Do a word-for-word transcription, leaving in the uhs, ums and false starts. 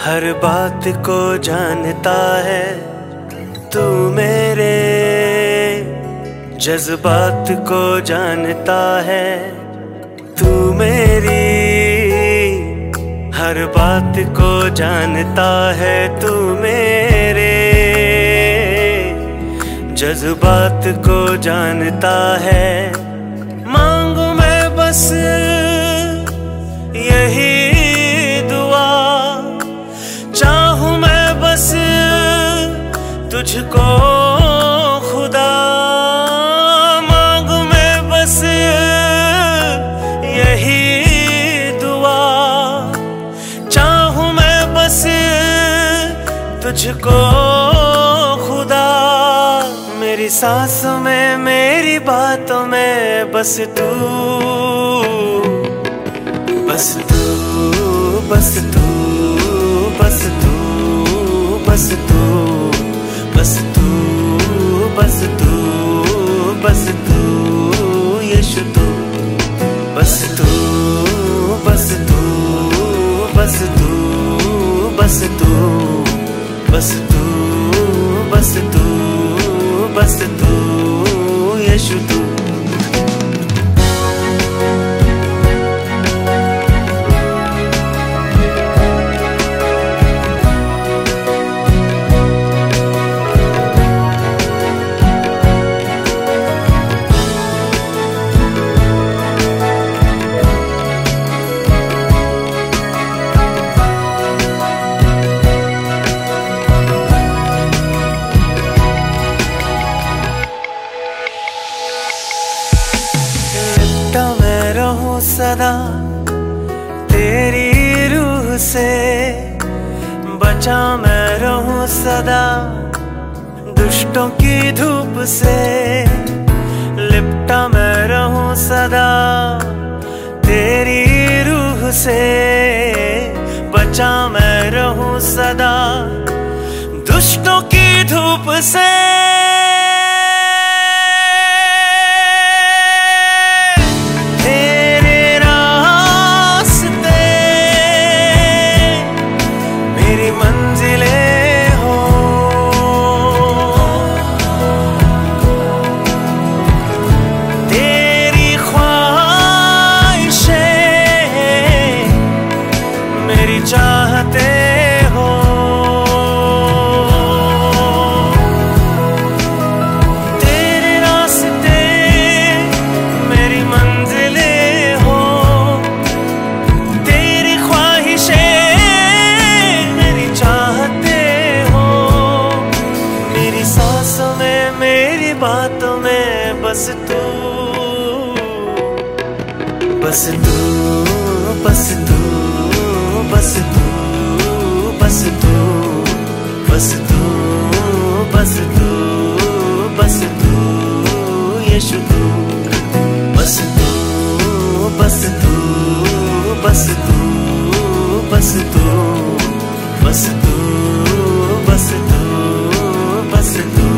हर बात को जानता है तू, मेरे जज्बात को जानता है तू, मेरी हर बात को जानता है तू, मेरे जज्बात को जानता है। मांगू मैं बस यही दुआ, चाहूं मैं बस तुझको खुदा। मांगू मैं बस यही दुआ, चाहूं मैं बस तुझको खुदा। मेरी सांसों में मेरी बातों में बस तू, बस तू, बस तू, बस तू, बस तू, बस तू, बस तू, बस तू, यीशु तू, बस तू, बस तू, बस तू, बस तू, बस तू, बस तू, बस तू, यीशु तू। मैं रहूं सदा तेरी रूह से, बचा मैं रहूं सदा दुष्टों की धूप से। लिपटा मैं रहूं सदा तेरी रूह से, बचा मैं रहूं सदा दुष्टों की धूप से। चाहते हो तेरे रास्ते मेरी मंजिलें हो, तेरी ख्वाहिशें मेरी चाहते हो। मेरी सांसों में मेरी बातों में बस तू, बस तू, बस तू, बस तू, बस तू, बस तू, बस तू, बस तू, यीशु तू, बस तू, बस तू, बस तू, बस तू, बस तू, बस तू, बस तू।